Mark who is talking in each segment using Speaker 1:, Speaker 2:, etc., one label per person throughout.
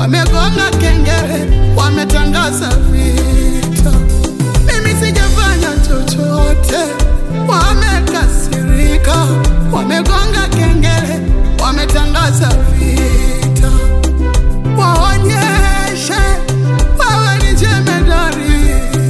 Speaker 1: wamegonga kengele, wametangaza vita. Mimi sijafanya chochote, wamekasirika, wamegonga kengele, wametangaza vita. Waonyeshe wewe ni jemedari,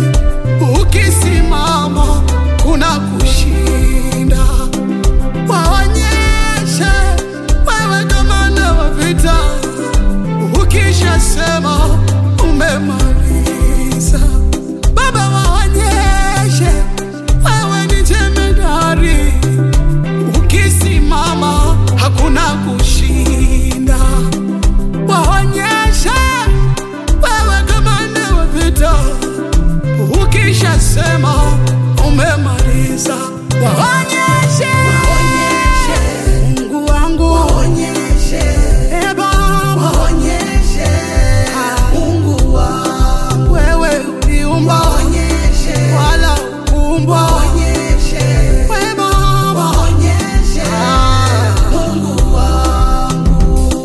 Speaker 1: ukisimama kuna kushinda. Waonyeshe wewe kamanda wa vita, ukishasema umemaliza. Baba, waonyeshe wewe ni jemedari, ukisimama hakuna kushinda. Waonyeshe wewe kamanda wa vita, ukishasema umemaliza. Waonyeshe Mungu wangu, waonyeshe Baba, waonyeshe Mungu wangu. Wewe uliumba wala ukumbwa, waonyeshe wewe Baba, waonyeshe Mungu wangu.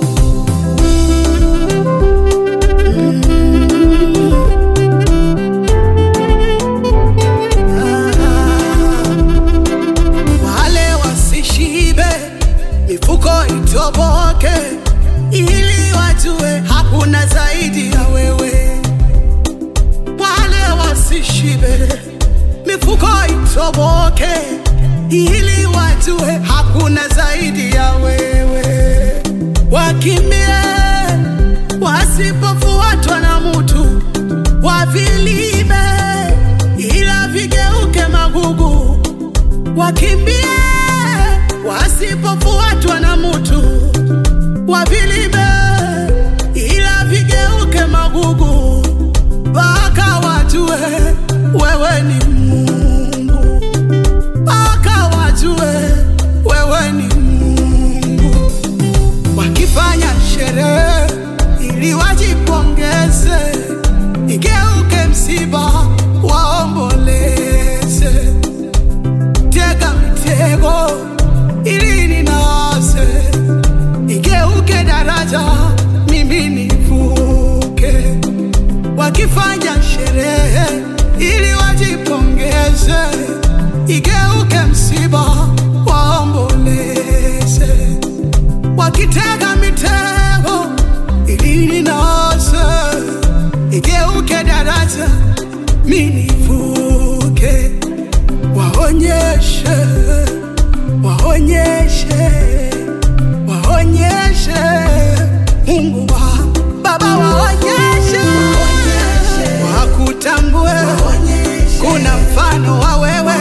Speaker 1: Wale wasishibe, mifuko itoboke, ili wajue hakuna zaidi ya wewe. Wale wasishibe, mifuko itoboke, ili wajue hakuna zaidi ya wewe. Wakimbie wasipofuatwa na mtu, wavilibe ila vigeuke magugu. Wakimbie wasipofuatwa na mtu, wavilibe ila vigeuke magugu. Mpaka wajue wewe ni Mungu, mpaka wajue wewe ni Mungu. Wakifanya sherehe ili wajipongeze, igeuke msiba waomboleze. Tega mitego ili ninase, igeuke daraja mimi nivuke. Wakifanya sherehe ili wajipongeze, igeuke msiba waomboleze. Wakitega mitego ili ninase, igeuke daraja mimi nivuke. Waonyeshe, waonyeshe, waonyeshe Mungu wa Baba, waonyeshe, wakutambue kuna mfano wa wewe.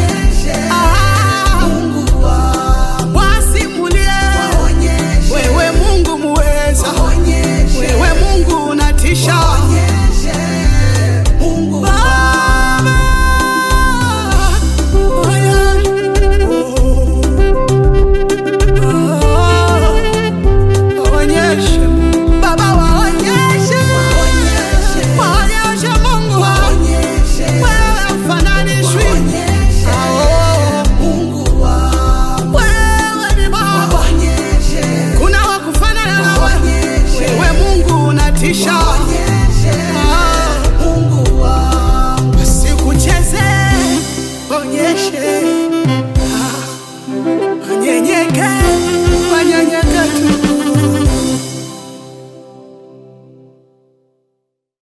Speaker 1: Mungu wasimulie wewe, Mungu muweza, wewe Mungu unatisha. Isha